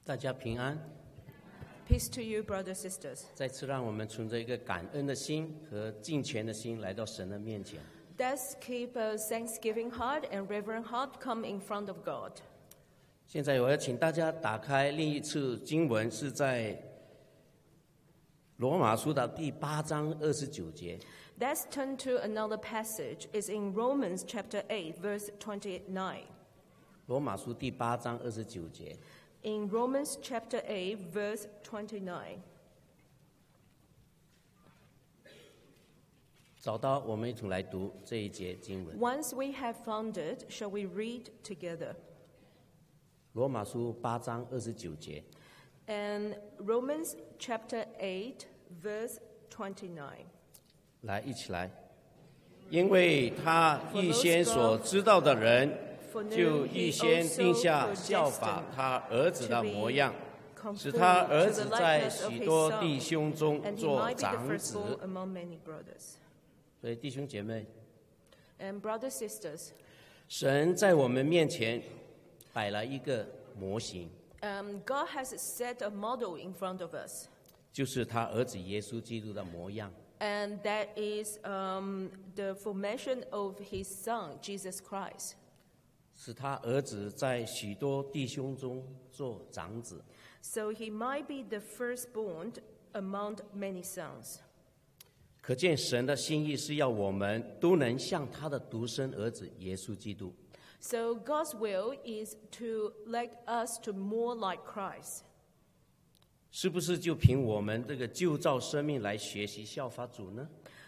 大家平安。 Peace to you, brothers and sisters. 再次让我们存着一个感恩的心和敬虔的心来到神的面前。 Let's keep a thanksgiving heart and reverent heart come in front of God. 现在我要请大家打开另一次经文，是在罗马书的第8章29节。 Let's turn to another passage. It's in Romans chapter 8, verse 29. 罗马书第8章29节。 In Romans chapter 8, verse 29. 找到，我们一同来读这一节经文。 Once we have found it, shall we read together? 罗马书8章29节。 And Romans chapter 8, verse 29. 来，一起来。因为他预先所知道的人，就预先定下效法他儿子的模样，使他儿子在许多弟兄中做长子。所以弟兄姐妹， And brothers sisters, 神在我们面前摆了一个模型， God has set a model in front of us, 就是他儿子耶稣基督的模样。 and that is the formation of His Son, Jesus Christ. 使他儿子在许多弟兄中做长子。 So He might be the firstborn among many sons. 可见神的心意是要我们都能像他的独生儿子耶稣基督。 So God's will is to let us to more like Christ. 是不是就凭我们这个旧造生命来学习效法主呢？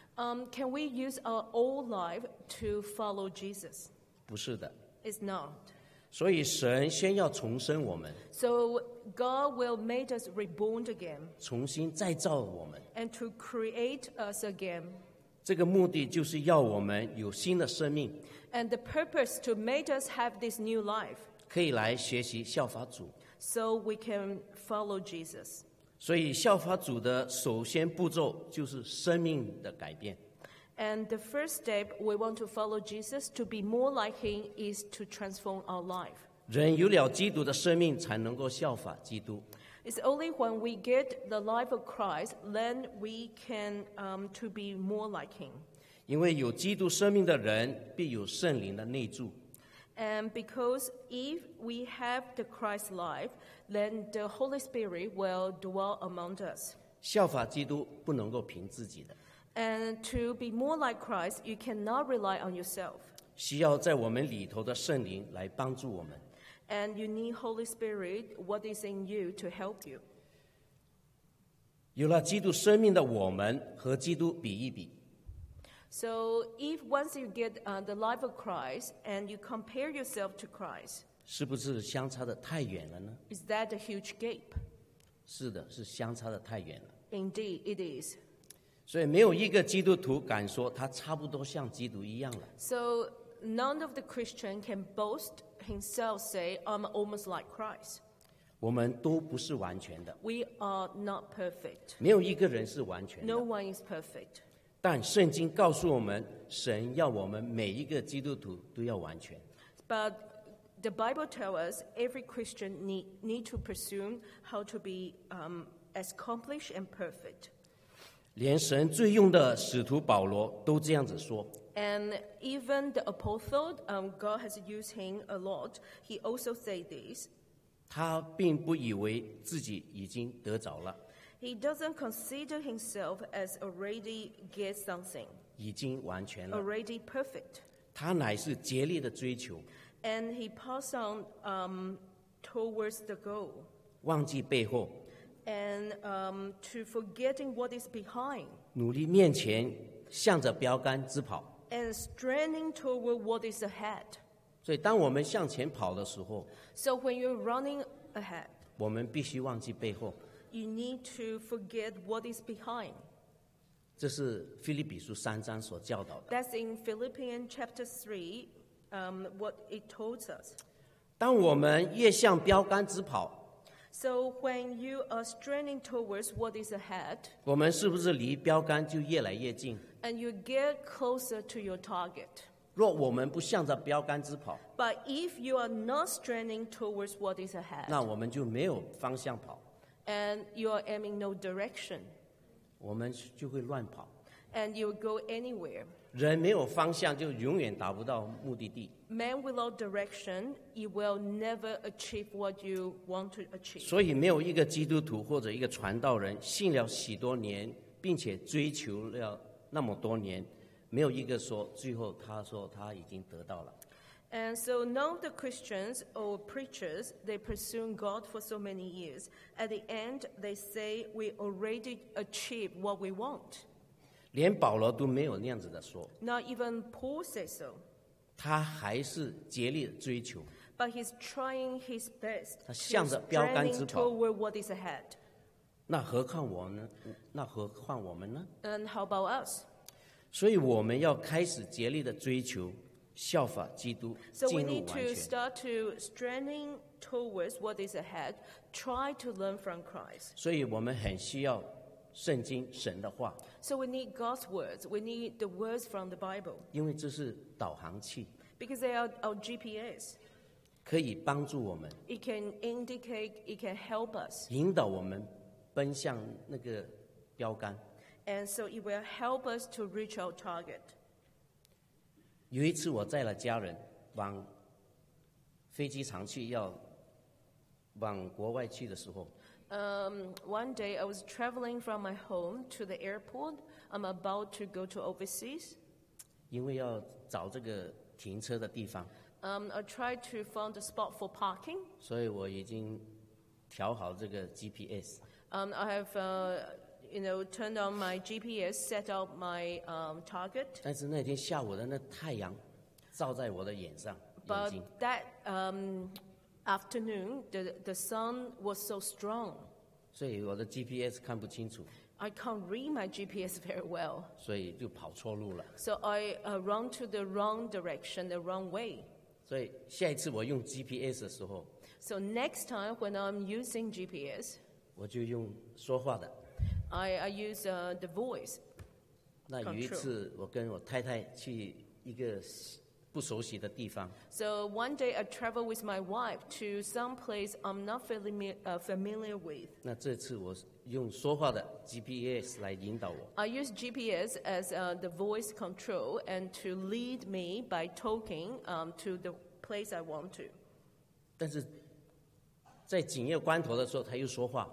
Can we use our old life to follow Jesus? 不是的。 It's not. 所以神先要重生我们， So God will make us reborn again 重新再造我们。 and to create us again. 这个目的就是要我们有新的生命， And the purpose to make us have this new life 可以来学习效法主。 so we can follow Jesus. 所以效法主的首先步骤就是生命的改变。 And the first step we want to follow Jesus to be more like Him is to transform our life. 人有了基督的生命，才能够效法基督。 It's only when we get the life of Christ, then we can to be more like Him. 因为有基督生命的人，必有圣灵的内住。 And because if we have the Christ life, then the Holy Spirit will dwell among us. 效法基督不能够凭自己的， And to be more like Christ, you cannot rely on yourself. 需要在我们里头的圣灵来帮助我们。 And you need Holy Spirit, what is in you, to help you. 有了基督生命的我们和基督比一比， So if once you get the life of Christ and you compare yourself to Christ, 是不是相差的太远了呢？ is that a huge gap? 是的，是相差的太远了。 Indeed, it is. 所以没有一个基督徒敢说他差不多像基督一样了。 So none of the Christian can boast himself, say, I'm almost like Christ. 我们都不是完全的， We are not perfect. 没有一个人是完全 No 的。 one is perfect. 但圣经告诉我们，神要我们每一个基督徒都要完全。 But the Bible tells us every Christian need to pursue how to be as accomplished and perfect. 连神最用的使徒保罗都这样子说。 And even the apostle, God has used him a lot. He also said this. 他并不以为自己已经得着了， He doesn't consider himself as already get something, 已经完全了。 already perfect. 他乃是竭力的追求， And he passed on towards the goal 忘记背后， and to forgetting what is behind 努力面前，向着标杆直跑。 and straining toward what is ahead. 所以，当我们向前跑的时候， So when you're running ahead, 我们必须忘记背后。 you need to forget what is behind. 这是腓立比书3章所教导的。 That's in Philippians chapter 3, what it told us. 当我们越向标杆直跑， So when you are straining towards what is ahead, 我们是不是离标杆就越来越近？ and you get closer to your target, 若我们不向着标杆直跑， But if you are not straining towards what is ahead, 那我们就没有方向跑， and you are aiming no direction, 我们就会乱跑。 and you will go anywhere. 人没有方向，就永远达不到目的地。 Man without direction, you will never achieve what you want to achieve. 所以没有一个基督徒或者一个传道人信了许多年，并且追求了那么多年，没有一个说最后他说他已经得到了。 And so none of the Christians or preachers, they pursue God for so many years. At the end, they say, we already achieved what we want. 连保罗都没有那样子的说， Not even Paul says so. 他还是竭力的追求。 But he's trying his best 他 to 向着标杆直 straining 跑。 toward what is ahead. 那何况我呢？那何况我们呢？ And how about us? 所以我们要开始竭力的追求，效法基督， So we 进入 need 完 to 全。 start to straining towards what is ahead, try to learn from Christ. 所以我们很需要圣经神的话， So we need God's words. We need the words from the Bible 因为这是导航器， because they are our GPS. 可以帮助我们， It can indicate, it can help us. 引导我们奔向那个标杆。 And so it will help us to reach our target. 有一次我载了家人往飞机场去，要往国外去的时候， One day I was traveling from my home to the airport. I'm about to go to overseas. 因为要找这个停车的地方， I tried to find a spot for parking. 所以我已经调好这个 GPS。 I have, turned on my GPS, set out my target. 但是那天下午的那太阳照在我的眼上，眼 But 睛， that afternoon, the sun was so strong. 所以我的 GPS 看不清楚， I can't read my GPS very well. 所以就跑错路了。 So I run to the wrong direction, the wrong way. 所以下一次我用 GPS 的时候， So next time when I'm using GPS, 我就用说话的。 I use the voice. 那有一次我跟我太太去一个不熟悉的地方， So one day I traveled with my wife to some place I'm not familiar with. 那这次我用说话的 GPS 来引导我。 I use GPS as the voice control and to lead me by talking to the place I want to. 但是在紧要关头的时候，他又说话，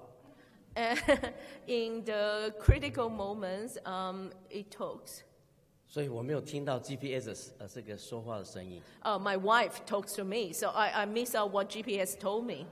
In the critical moments, it talks. 所以我没有听到 GPS 这个说话的声音。 My wife talks to me, so I miss out what GPS told me.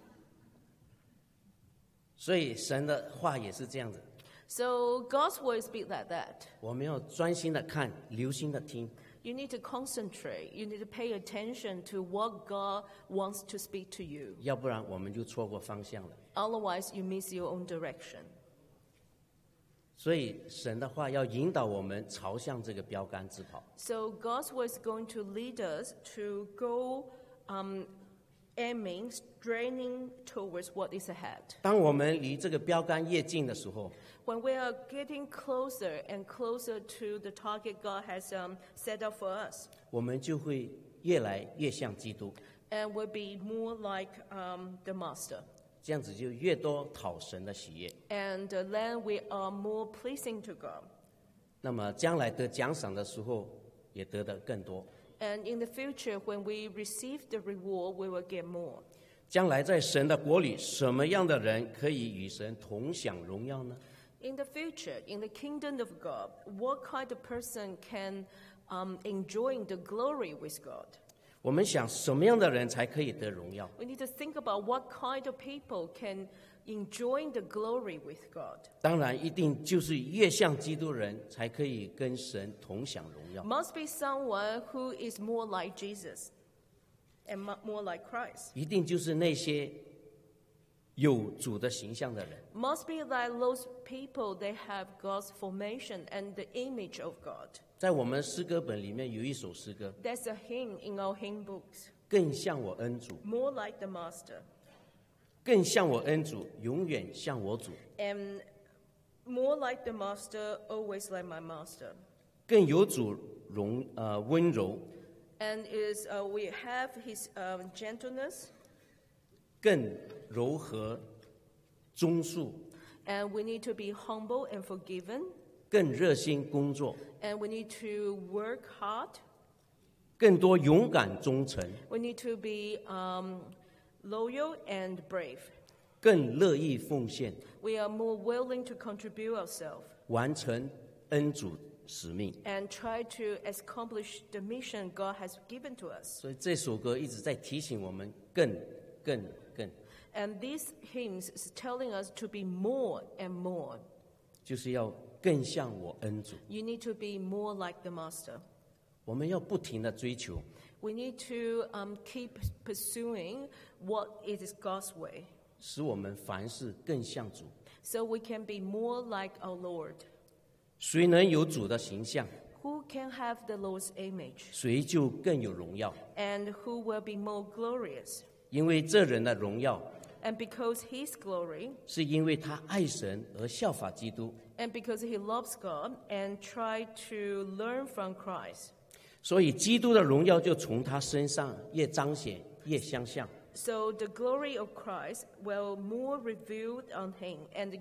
所以神的话也是这样子， So God's word speak like that. 我们要专心的看，留心的听， You need to concentrate. You need to pay attention to what God wants to speak to you. 要不然我们就错过方向了。 Otherwise, you miss your own direction. 所以神的话要引导我们朝向这个标杆直跑。 So God's word is going to lead us to go aiming, straining towards what is ahead. 当我们离这个标杆越近的时候， When we are getting closer and closer to the target God has set up for us, 我们就会越来越像基督， and we'll be more like the Master. 这样子就越多讨神的喜悦。 And then we are more pleasing to God. 那么将来得奖赏的时候，也得的更多。 And in the future, when we receive the reward, we will get more. 将来在神的国里，什么样的人可以与神同享荣耀呢？ In the future, in the kingdom of God, what kind of person can enjoy the glory with God? 我们想，什么样的人才可以得荣耀？ We need to think about what kind of people can enjoy the glory with God. 当然，一定就是越像基督人，才可以跟神同享荣耀。 Must be someone who is more like Jesus and more like Christ. 一定就是那些有主的形象的人。 Must be like those people, they have God's formation and the image of God. 在我们诗歌本里面有一首诗歌， There's a hymn in our hymn books. 更像我恩主， More like the Master. 更像我恩主，永远像我主， And more like the Master, always like my Master. 更有主温柔， And we have his gentleness, 更柔和忠恕， and we need to be humble and forgiven, 更热心工作， and we need to work hard. 更多勇敢忠诚， We need to be loyal and brave. 更乐意奉献， We are more willing to contribute ourselves 完成恩主使命。 and try to accomplish the mission God has given to us. 所以这首歌一直在提醒我们更。 And these hymns is telling us to be more and more. 就是要更像我恩主， You need to be more like the Master. 我们要不停的追求， We need to keep pursuing what is God's way, 使我们凡事更像主。 so we can be more like our Lord. 谁能有主的形象， Who can have the Lord's image, 谁就更有荣耀。 and who will be more glorious? 因为这人的荣耀， And because His glory, 是因为他爱神而效法基督， and because He loves God and try to learn from Christ. 所以基督的荣耀就从他身上越彰显越相像。 So the glory of Christ will more revealed on Him, and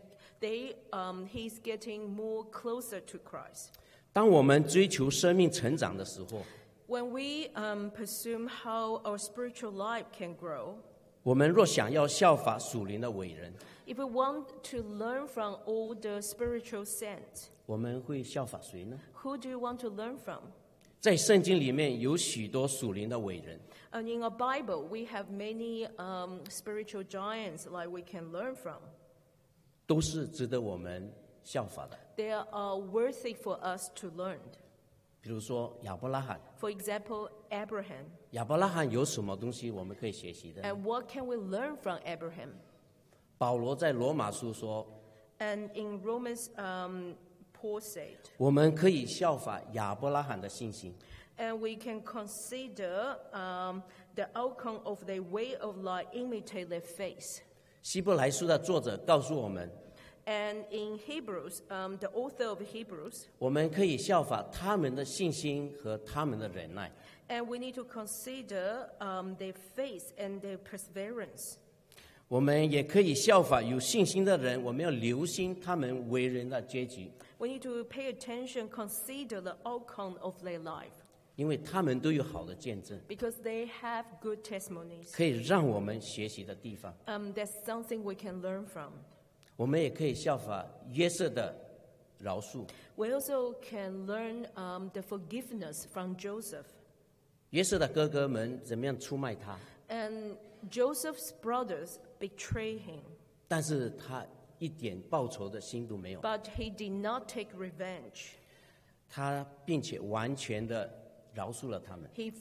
He's getting more closer to Christ. 当我们追求生命成长的时候， When we pursue how our spiritual life can grow, 我们若想要效法属灵的伟人， if we want to learn from all the spiritual saints, 我们会效法谁呢？ who do you want to learn from? 在圣经里面有许多属灵的伟人， And in our Bible, we have many spiritual giants like we can learn from. 都是值得我们效法的。 They are worthy for us to learn. 比如说亚伯拉罕， For example, Abraham. 亚伯拉罕有什么东西我们可以学习的？ And what can we learn from Abraham? 保罗在罗马书说， And in Romans, Paul said, 我们可以效法亚伯拉罕的信心。 and we can consider the outcome of their way of life, imitate their faith. 希伯来书的作者告诉我们， And in Hebrews, the author of Hebrews, 我们可以效法他们的信心和他们的忍耐。 and we need to consider their faith and their perseverance. 我们也可以效法有信心的人，我们要留心他们为人的结局， We need to pay attention, consider the outcome of their life, 因为他们都有好的见证， because they have good testimonies. 可以让我们学习的地方。 That's something we can learn from. 我们也可以效法约瑟的饶恕。 We also can learn the forgiveness from Joseph. 约瑟的哥哥们怎么样出卖他， And Joseph's brothers betrayed him, 但是他一点报仇的心都没有， but he did not take revenge. 他并且完全的饶恕了他们。 He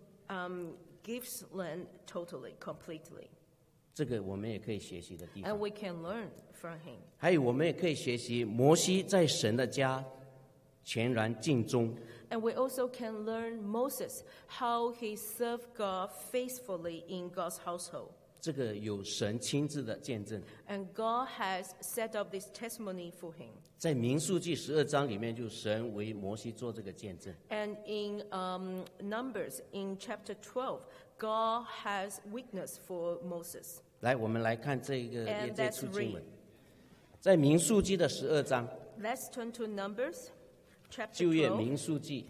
forgives them totally, completely. 这个我们也可以学习的地 And 方。 we can learn from him. 还有，我们也可以学习摩西在神的家全然尽忠， And we also can learn Moses, how he served God faithfully in God's household. 这个有神亲自的见证。 And God has set up this testimony for him. 在民数记12章里面，就神为摩西做这个见证。 And in Numbers, in chapter 12, God has witness for Moses. 来，我们来看这个 And 这 let's 处经文 read.， 在民数记的12章， Let's turn to Numbers, chapter 旧约 12. 民数记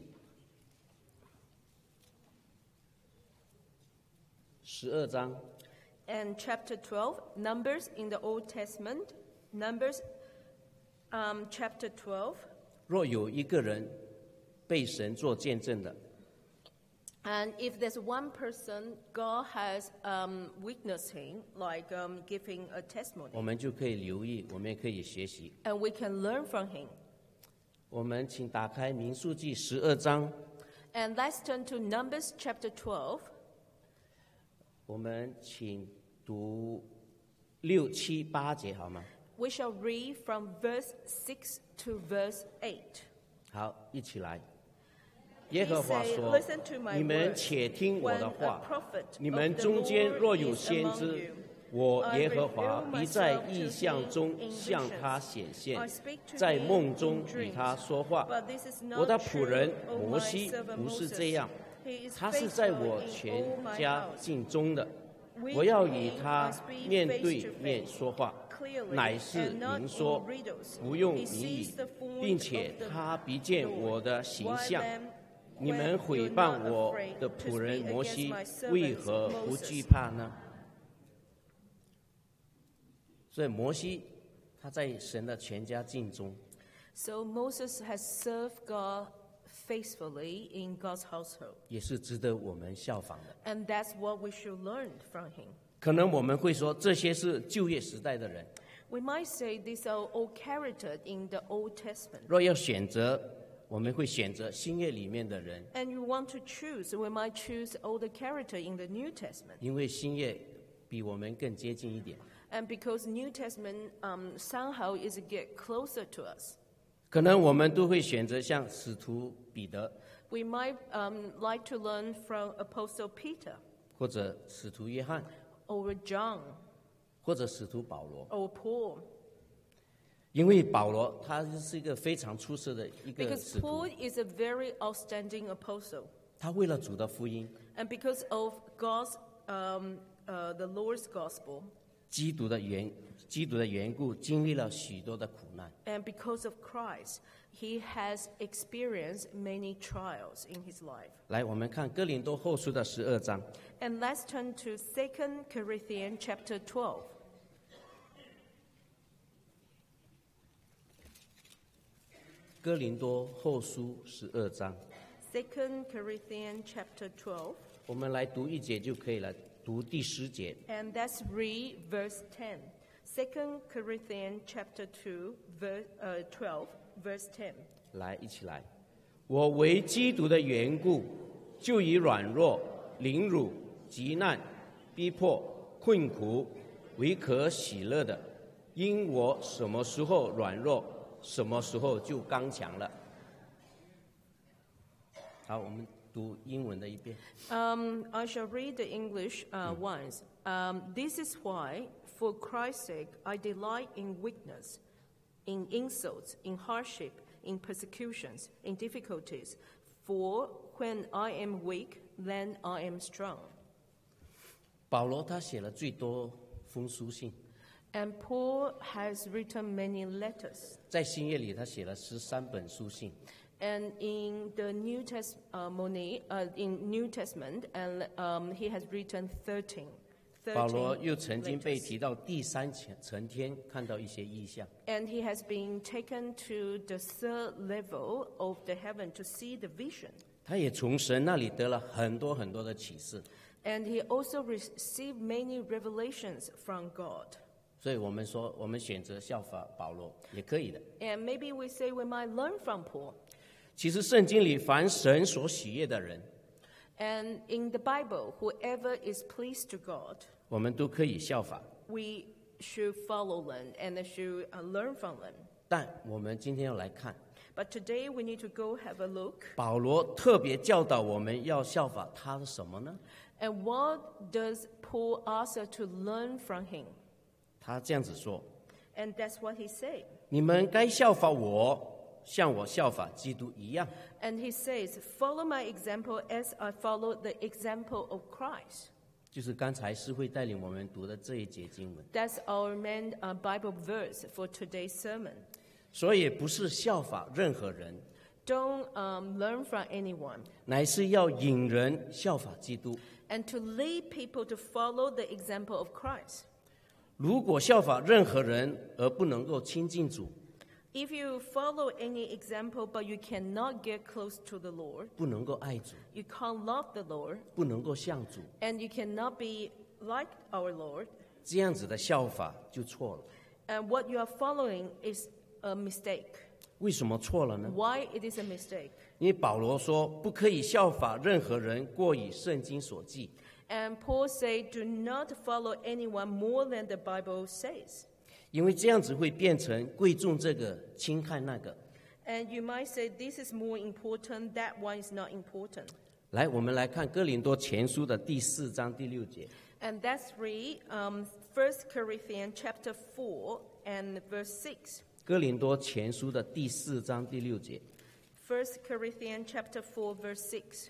12章 And chapter 12, Numbers in the Old Testament, Numbers chapter 12. 若有一个人被神做见证的， And if there's one person God has witnessed him, like giving a 我 testimony, 们就可以留意，我们也可以学习。 and we can learn from him. 我们请打开民数记12章， And let's turn to Numbers chapter 12. 我们请读6、7、8节好吗？ We shall read from verse 6 to verse 8. 好，一起来。耶和 He 华 said, 说 "Listen to：“ my 你们 words. 且听我 When 的 a 话， prophet 你 of 们 the 中间 Lord 若有 is 先 among 知 you, 我耶和华必在异象中向他显现，在梦中与他说话。我的仆人摩西不是这样，他是在我全家境中的，我要与他面对面说话，乃是明说，不用谜语，并且他必见我的形象。你们毁谤我的仆人摩西，为何不惧怕呢？所以摩西他在神的全家境中。 So Moses has served God faithfully in God's household. 也是值得我们效仿的。 And that's what we should learn from him. 可能我们会说，这些是旧约时代的人。 We might say these are all characters in the Old Testament. 若要选择，我们会选择新约里面的人。 And you want to choose, we might choose all the character in the New Testament. 因为新约比我们更接近一点。 And because New Testament somehow is get closer to us. 可能我们都会选择像使徒彼得。 We might like to learn from Apostle Peter. 或者使徒约翰。 Or John. 或者使徒保罗。 Or Paul. 因为保罗他是一个非常出色的一个使徒。 Because Paul is a very outstanding apostle. 他为了主的福音。 And because of God's the Lord's gospel. 基督的缘故，经历了许多的苦难。 And because of Christ, he has experienced many trials in his life. 来，我们看哥林多后书的12章。 And let's turn to 2 Corinthians chapter 12. 哥林多后书12章。 2 Corinthians chapter 12. 我们来读一节就可以了。读第10节。 And let's read verse 10. 2 Corinthians chapter 2, 12, verse 10. 来，一起来。我为基督的缘故，就以软弱、凌辱、急难、逼迫、困苦为可喜乐的，因我什么时候软弱，什么时候就刚强了。好，我们读英文的一遍。 I shall read the English once. This is why, for Christ's sake, I delight in weakness, in insults, in hardship, in persecutions, in difficulties. For when I am weak, then I am strong. 保罗他写了最多封书信。 And Paul has written many letters. 在新约里，他写了13本书信。 And in the New Testament, and he has written 13. 保罗又曾经被提到第三层天，看到一些异象。 And he has been taken to the third level of the heaven to see the vision. 他也从神那里得了很多很多的启示。 And he also received many revelations from God. 所以我们说，我们选择效法保罗也可以的。 And maybe we say we might learn from Paul. 其实圣经里凡神所喜悦的人， And in the Bible, whoever is pleased to God, 我们都可以效法。 we should follow them and should learn from them. 但我们今天要来看， But today we need to go have a look. 保罗特别教导我们要效法他的什么呢？ And what does Paul ask us to learn from him? 他这样子说： And that's what he said. 你们该效法我，像我效法基督一样。 And he says, follow my example as I follow the example of Christ. 就是刚才诗慧带领我们读的这一节经文。 That's our main Bible verse for today's sermon. 所以不是效法任何人， Don't learn from anyone. 乃是要引人效法基督。 And to lead people to follow the example of Christ. 如果效法任何人而不能够亲近主， If you follow any example but you cannot get close to the Lord, 不能够爱主， you can't love the Lord, 不能够像主， and you cannot be like our Lord, 这样子的效法就错了。 and what you are following is a mistake. 为什么错了呢？ Why it is a mistake? 因为保罗说不可以效法任何人过以圣经所记， And Paul said, do not follow anyone more than the Bible says. 因为这样子会变成贵重这个轻看那个。 And you might say, this is more important, that one is not important. 来，我们来看哥林多前书的第4章第6节。 And let's read 1 Corinthians chapter 4 and verse 6. 哥林多前书的第4章第6节。 1 Corinthians chapter 4 verse 6.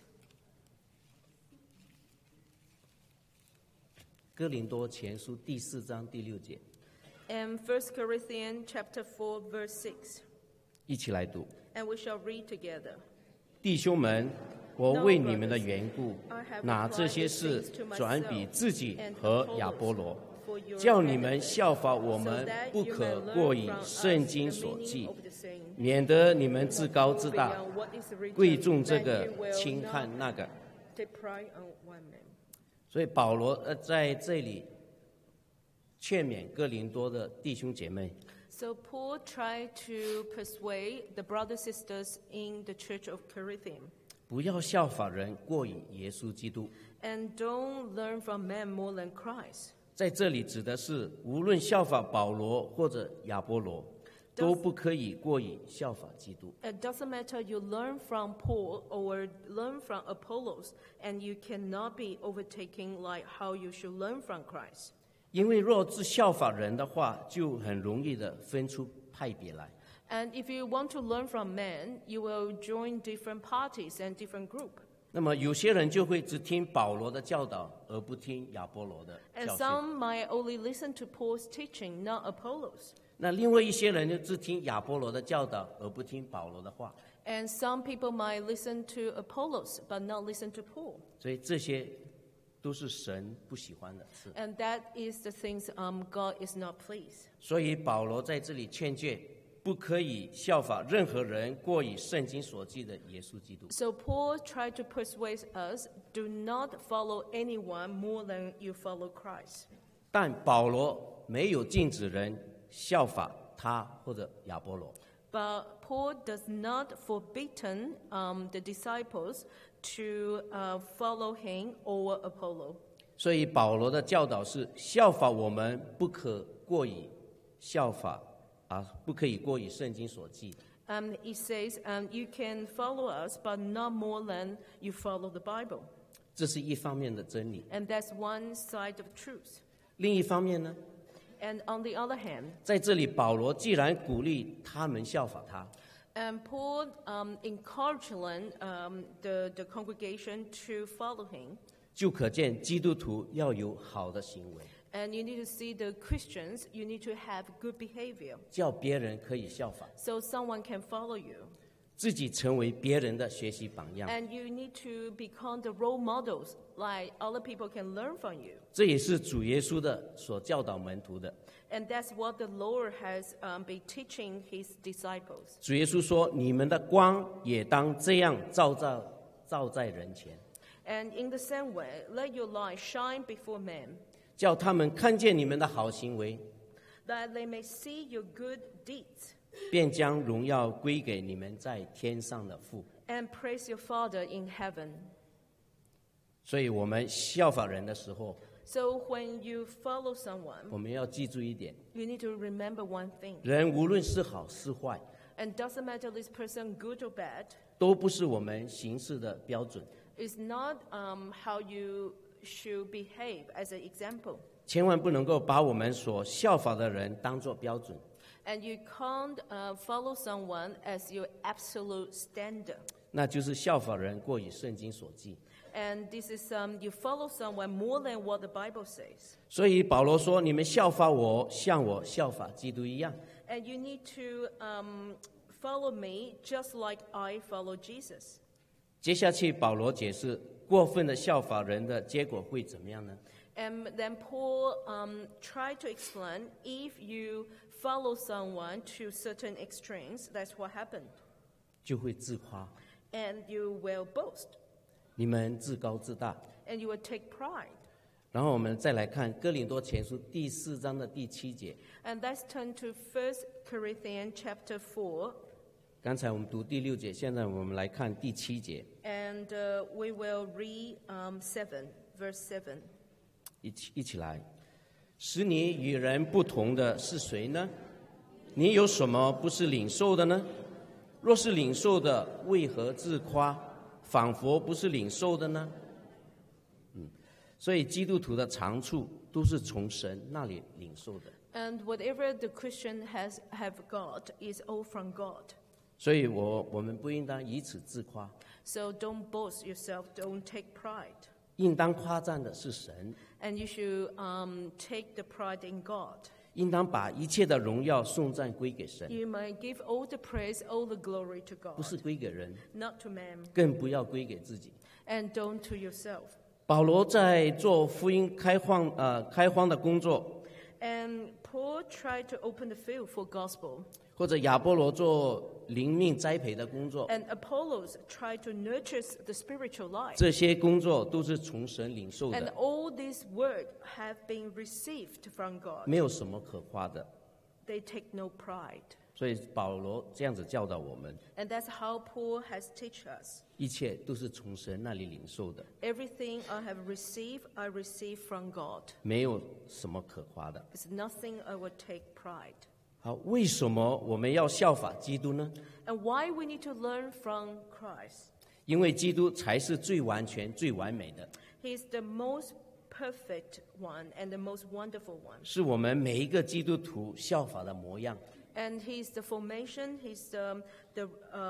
哥林多前书第4章第6节。 And 1 Corinthians chapter 4 verse 6. 一起来读。 And we shall read together. 弟兄们，我为你们的缘故，拿这些事转比自己和亚波罗，叫你们效法我们，不可过以圣经所记，免得你们自高自大，贵重这个，轻看那个。所以保罗在这里劝勉哥林多的弟兄姐妹。 So Paul tried to persuade the brothers and sisters in the church of Corinth. 不要效法人过以耶稣基督。 And don't learn from men more than Christ. 在这里指的是，无论效法保罗或者亚波罗，都不可以过以效法基督。 It doesn't matter you learn from Paul or learn from Apollos, and you cannot be overtaking like how you should learn from Christ. 因为若是效法人的话，就很容易的分出派别来。 And if you want to learn from men, you will join different parties and different group. 那么有些人就会只听保罗的教导，而不听亚波罗的 And 教训。 some might only listen to Paul's teaching, not Apollos. 那另外一些人就只听亚波罗的教导，而不听保罗的话。 And some people might listen to Apollos, but not listen to Paul. 所以这些都是神不喜欢的事。 And that is the things God is not pleased. 所以保罗在这里劝诫，不可以效法任何人过以圣经所记的耶稣基督。 So Paul tried to persuade us, do not follow anyone more than you follow Christ. 但保罗没有禁止人效法他或者亚波罗。 But Paul does not forbidden the disciples to follow him or Apollo. 所以保罗的教导是效法我们，不可过以效法不可以过以圣经所记。 It says, you can follow us, but not more than you follow the Bible. 这是一方面的真理。 And that's one side of truth. 另一方面呢， And on the other hand, 在这里保罗既然鼓励他们效法他， Paul encouraged the congregation to follow him. 就可见基督徒要有好的行为， And you need to see the Christians, you need to have good behavior, 叫别人可以效法， so someone can follow you. 自己成为别人的学习榜样。 And you need to become the role models, like other people can learn from you. 这也是主耶稣的所教导门徒的。 And that's what the Lord has been teaching his disciples. 主耶稣说：“你们的光也当这样照在人前， And in the same way, let your light shine before men, 叫他们看见你们的好行为， that they may see your good deeds, 便将荣耀归给你们在天上的父。” and praise your Father in heaven. 所以，我们效法人的时候， So when you follow someone, 我们要记住一点： you need to remember one thing. 人无论是好是坏， And doesn't matter this person good or bad, 都不是我们行事的标准。 it's not how you should behave as an example. 千万不能够把我们所效法的人当作标准。 And you can't follow someone as your absolute standard. 那就是效法人过以圣经所记。 And this is you follow someone more than what the Bible says. 所以保罗说：“你们效法我，像我效法基督一样。” And you need to follow me just like I follow Jesus. 接下去保罗解释过分的效法人的结果会怎么样呢？ And then Paul tried to explain, if you follow someone to certain extremes, that's what happened. 就会自夸， And you will boast, 你们自高自大。 and you will take pride. 然后我们再来看哥林多前书第4章的第7节。 And let's turn to 1 Corinthians chapter 4, 刚才我们读第6节，现在我们来看第7节， and we will read verse 7. 一起来。使你与人不同的是谁呢？你有什么不是领受的呢？若是领受的，为何自夸？仿佛不是领受的呢？ 所以基督徒的长处都是从神那里领受的。 And whatever the Christian have got is all from God. 所以我们不应当以此自夸， So don't boast yourself, don't take pride. 应当夸赞的是神， And you should take the pride in God. 应当把一切的荣耀颂赞归给神， You might give all the praise, all the glory to 不是 God, 归给人， not to man, 更不要归给自己。 and don't to yourself. 保罗在做福音开荒的工作， And Paul tried to open the field for gospel, 或者亚波罗做灵命栽培的工作， and Apollos tried to nurture the spiritual life. 这些工作都是从神领受 And 的， all these work have been received from God. 没有什么可夸的。 They take no pride. 所以保罗这样子教导我们， And that's how Paul has taught us. 一切都是从神那里领受的， Everything I have received, I receive from God. 没有什么可夸的。 It's nothing I would take pride. 好，为什么我们要效法基督呢？ And why we need to learn from Christ? 因为基督才是最完全、最完美的， He's the most perfect one and the most wonderful one. 是我们每一个基督徒效法的模样。 And he's the formation, he's the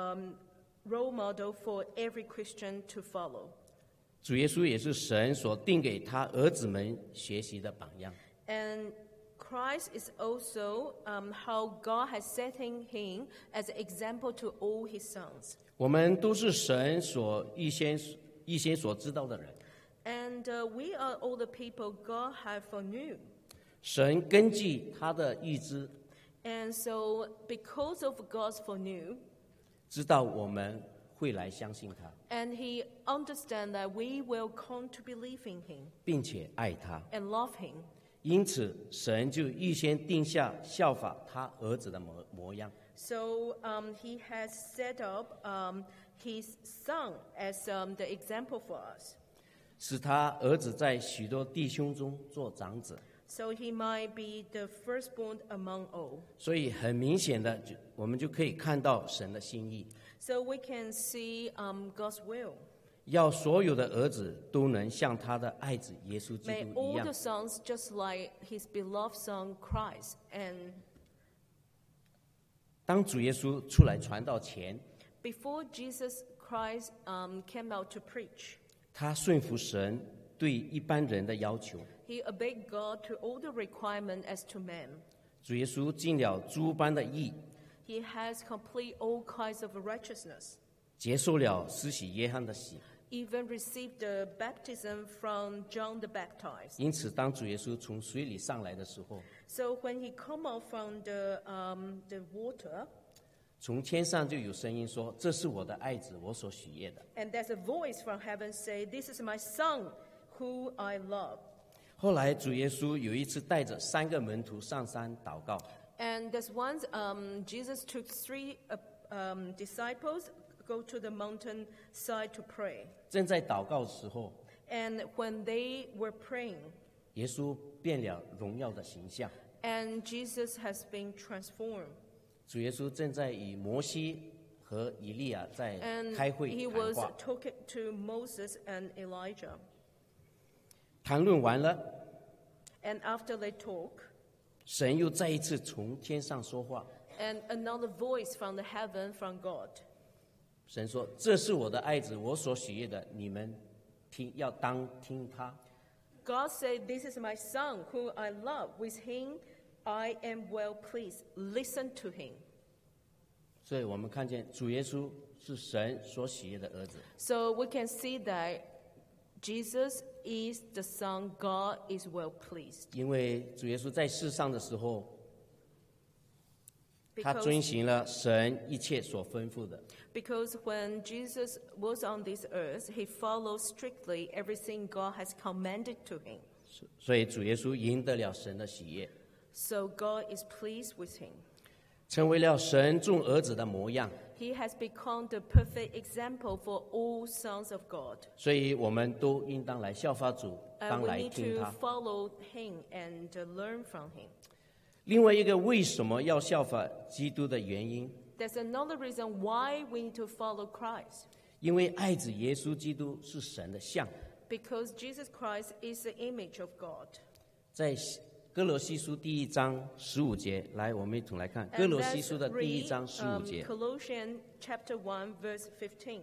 role model for every Christian to follow. 主耶稣也是神所定给他儿子们学习的榜样。 And Christ is also how God has set him as an example to all his sons. 我们都是神所预先所知道的人。 And we are all the people God have foreknew. 神根据他的预知， And so because of God's foreknew, 知道我们会来相信他， and he understand that we will come to believe in him 并且爱他。 and love him. 因此，神就预先定下效法他儿子的模样。 So he has set up his son as the example for us. 使他儿子在许多弟兄中做长子。 So he might be the firstborn among all. 所以很明显的，我们就可以看到神的心意， So we can see God's will. 要所有的儿子都能像他的爱子耶稣基 May 督一 all 样 the。sons just like his beloved son Christ. And 当主耶稣出来传道前， before Jesus Christ came out to preach, 他顺服神对一般人的要求。 he obeyed God to all the requirement as to man. 主耶稣尽了诸般的义， He has complete all kinds of righteousness, 接受了施洗约翰的洗。 even received the baptism from John the Baptist. 因此，当主耶稣从水里上来的时候， So when he come out from the water, 从天上就有声音说：“这是我的爱子，我所喜悦的。 and there's a voice from heaven say, "This is my son, who I love." ” 后来，主耶稣有一次带着3个门徒上山祷告， And there's once Jesus took 3 disciples go to the mountain side to pray. 正在祷告的时候， And when they were praying, 耶稣变了荣耀的形象。 and Jesus has been transformed. 主耶稣正在与摩西和以利亚在 And 开会 he 谈 was 话， talking to Moses and Elijah. 谈论完了， And after they talk, 神又再一次从天上说话。 and another voice from the heaven from God. 神说：“这是我的爱子，我所喜悦的，你们要当听他。” God said, "This is my son, who I love. With him I am well pleased. Listen to him." 所以我们看见主耶稣是神所喜悦的儿子。 So we can see that Jesus is the son God is well pleased. 因为主耶稣在世上的时候，他 Because, 遵行了神一切所吩咐的。 because when Jesus was on this earth, he followed strictly everything God has commanded to him. 所以主耶稣赢得了神的喜悦， So God is pleased with him. 成为了神众儿子的模样。 He has become the perfect example for all sons of God. 所以我们都应当来效法主， And 当 we 来 need 听 to 他。 follow him and learn from him. 另外一个为什么要效法基督的原因， There's another reason why we need to follow Christ. 因为爱子耶稣基督是神的像， Because Jesus Christ is the image of God. 在哥罗西书第1章15节，来，我们一同来看哥罗西书的第1章15节。 Colossians chapter 1 verse 15.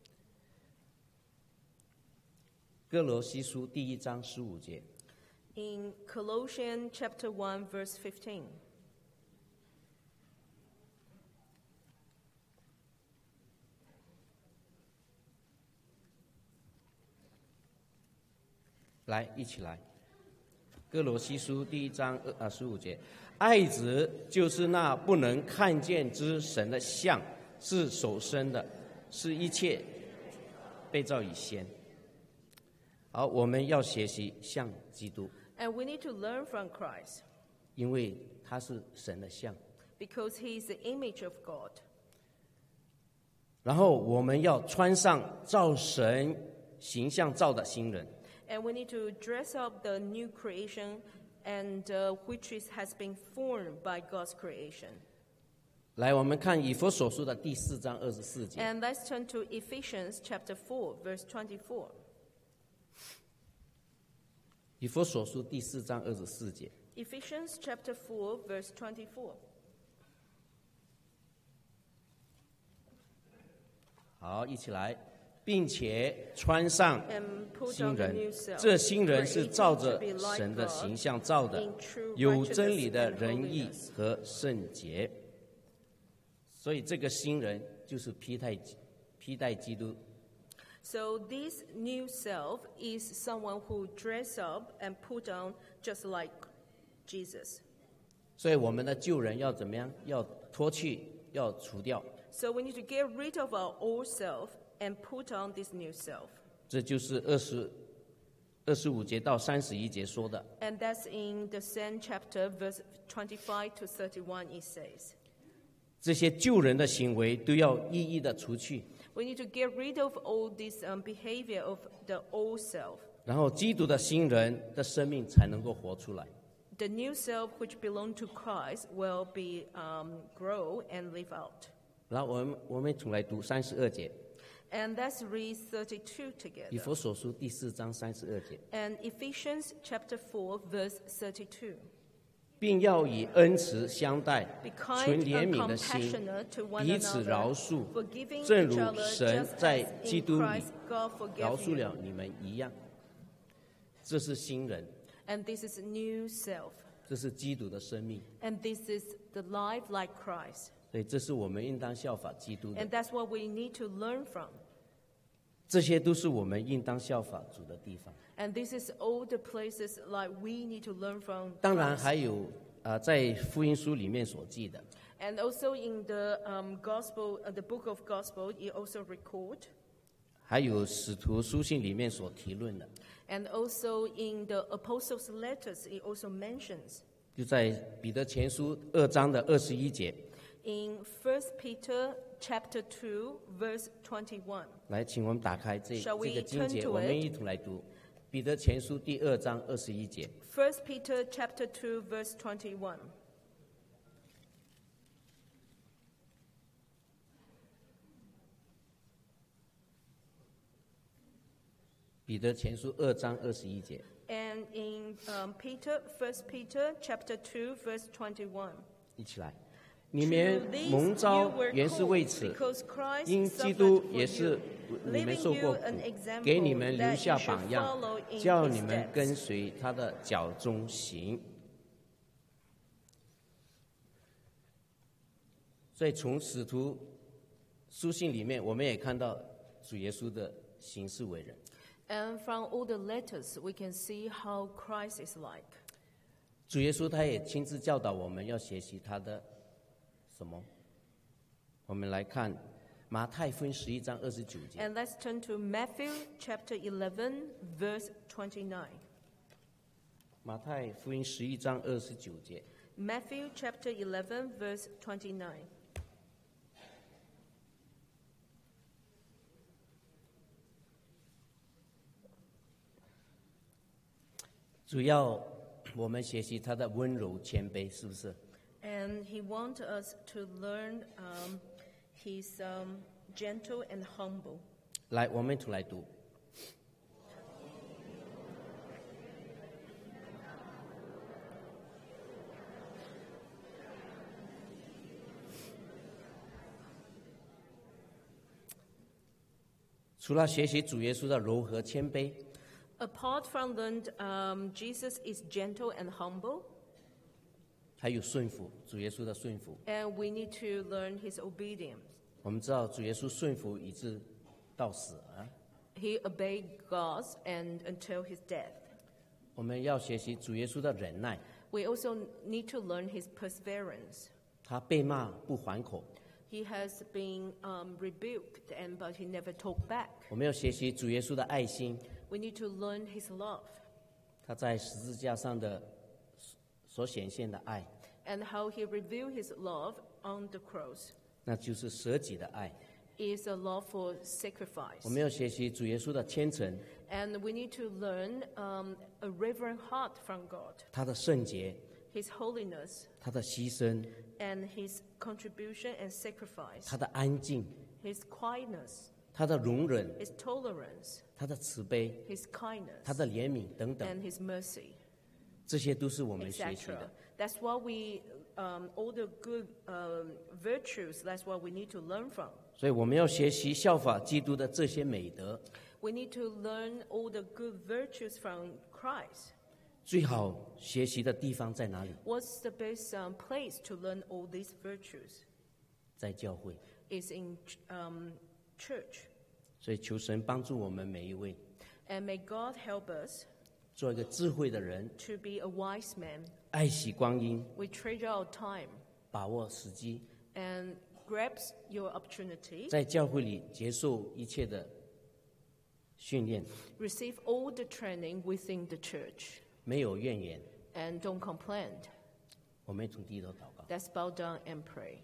哥罗西书第1章15节。 In Colossians chapter 1 verse 15. 来，一起来。哥罗西书第1章15节，爱子就是那不能看见之神的像，是首生的，是一切被造以先。好，我们要学习像基督， And we need to learn from Christ 因为他是神的像。 because he is the image of God. 然后我们要穿上照神形象造的新人。 And we need to dress up the new creation and which has been formed by God's creation. 来，我们看以弗所书的第4章24节。 And let's turn to Ephesians chapter 4 verse 24. 以弗所书第4章24节。 Ephesians chapter 4 verse 24. 好，一起来，并且穿上 And put 新 on the 人 new self. 这新人是 created 照 to 着 be like 神的 God 形象造的 in true， 有真 righteousness 理的 and 仁义 holiness 和圣洁。所以这个新人就是披戴基督。 So this new self is someone who dress up and put on just like Jesus. 所以我们的旧人要怎么样？要脱去，要除掉。 So we need to get rid of our old self and put on this new self. 这就是25节到31节说的。 And that's in the same chapter, verse 25 to 31, it says. 这些旧人的行为都要一一的除去， We need to get rid of all this behavior of the old self. 然后基督的新人的生命才能够活出来。 The new self which belong to Christ will be grow and live out. 然后我们一同来读32节， And let's read 32 以 together. 弗所书第4章32节， And Ephesians chapter 4, verse 32. 并要以恩慈相待， Be 存 kind 怜 and 悯的心， compassionate to one 彼此 another, 饶恕， forgiving 正 each 如 other 神 just 在 as 基 in 督里 Christ God 饶 forgave 恕 you. 了你们一样。这是新人， And this is new self. 这是基督的生命， And this is the life like Christ. 所以这是我们应当效法基督的 And。that's what we need to learn from. 这些都是我们应当效法主的地方。 And this is all the places like we need to learn from 当然 Christ. 还有在福音书里面所记的， And also in the gospel, the book of gospel, it also record. 还有使徒书信里面所提论的， And also in the apostles' letters, it also mentions. 就在彼得前书2章的21节。 In 1 Peter chapter 2, verse 21. 来，请我们打开这 Shall we 个经 turn 节， to 我们 it? 一同来读彼得前书第2章21节。 1 Peter chapter 2, verse 21. 彼得前书2章21节， And in 1 Peter chapter 2, verse 21. 一起来。你们 To these 蒙召 you were 原是 called, 为此， because Christ 因基 suffered 督 for 也是 you, 你们 leaving 受过 you 苦 an example 给你们留 that 下 you should 榜样 follow in 叫 his 你们 steps. 跟随他的脚中行。所以从使徒书信里面，我们也看到主耶稣的行事为人。 And from all the letters, we can see how Christ is like. 主耶稣他也亲自教导我们要学习他的什么？我们来看马太福音11章29节。 And let's turn to Matthew chapter 11, verse 29. 马太福音11章29节。 Matthew chapter 11, verse 29. 主要我们学习他的温柔谦卑，是不是？ And he wants us to learn his gentle and humble. 来，我们一同来读。 除了学习主耶稣的柔和谦卑， Apart from learned, Jesus is gentle and humble, 还有顺服主耶稣的顺服。 and we need to learn his obedience. 我们知道主耶稣顺服以致到死啊， He obeyed God and until his death. 我们要学习主耶稣的忍耐， We also need to learn his perseverance. 他被骂不还口。 He has been rebuked, but he never talked back. 我们要学习主耶稣的爱心， We need to learn his love 他在十字架上的所显现的爱， and how he revealed his love on the cross 那就是舍己的爱。 is a love for sacrifice. 我们要学习主耶稣的虔诚， And we need to learn a reverent heart from God, 他的圣洁， his holiness, 他的牺牲， and his contribution and sacrifice, 他的安静， his quietness, 他的容忍， his tolerance, 他的慈悲， his kindness, 他的怜悯等等， and his mercy, 这些都是我们学习 etc. 的。 That's what we, all the good virtues, that's what we need to learn from. 所以我们要学习效法基督的这些美德。 We need to learn all the good virtues from Christ. 最好学习的地方在哪里？ What's the best place to learn all these virtues? 在教会。 Is in church. 所以求神帮助我们每一位， And may God help us 做一个智慧的人， to be a wise man. 爱惜光阴， We treasure our time 把握时机， and grasp your opportunity. 在教会里接受一切的训练， Receive all the training within the church 没有怨言。 and don't complain. 我们一同低头祷告。 Let's bow down and pray.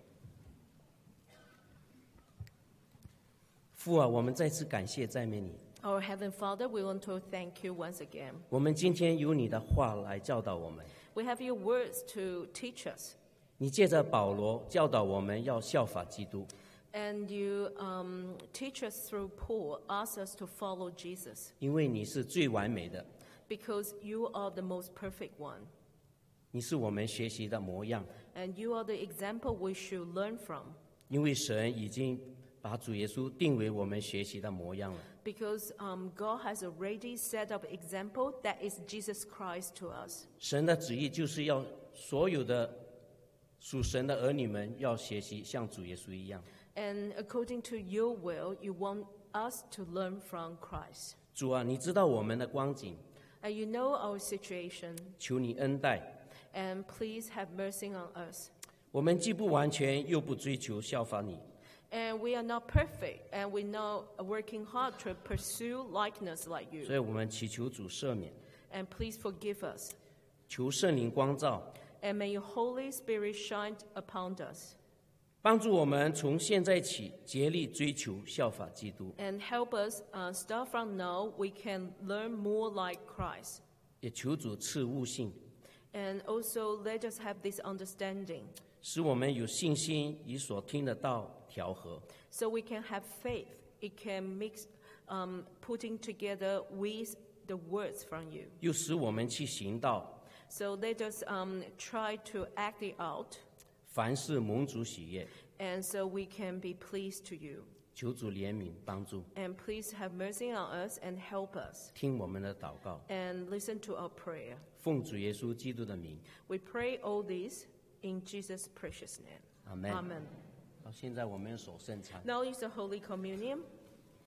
父啊，我们再次感谢赞美你。 Our Heavenly Father, we want to thank you once again. 我们今天有你的话来教导我们， We have your words to teach us. 你借着保罗教导我们要效法基督。 And you teach us through Paul, ask us to follow Jesus. 因为你是最完美的， Because you are the most perfect one. 你是我们学习的模样。 And you are the example we should learn from. 因为神已经把主耶稣定为我们学习的模样了。 Because God has already set up example that is Jesus Christ to us. 神的旨意就是要所有的属神的儿女们要学习像主耶稣一样。 And according to your will, you want us to learn from Christ. 主啊，你知道我们的光景， And you know our situation. 求你恩待。 And please have mercy on us. 我们既不完全，又不追求效法你。 And we are not perfect, and we're not working hard to pursue likeness like 所 you. 以我们祈求主赦免， And please forgive us. 求圣灵光照， And may your Holy Spirit shine upon us. 帮助我们从现在起竭力追求效法基督， And help us, start from now, we can learn more like Christ. 也求主赐悟性， And also let us have this understanding 使我们有信心与所听的道调和， so we can have faith. It can mix putting together with the words from you. 又使我们去行道， So let us try to act it out, 凡事蒙主喜悦。 and so we can be pleased to you. 求主怜悯帮助， And please have mercy on us and help us. 听我们的祷告， And listen to our prayer. 奉主耶稣基督的名， We pray all this in Jesus' precious name. 阿门。 Amen. 好，现在我们守圣餐。 Now is the Holy Communion.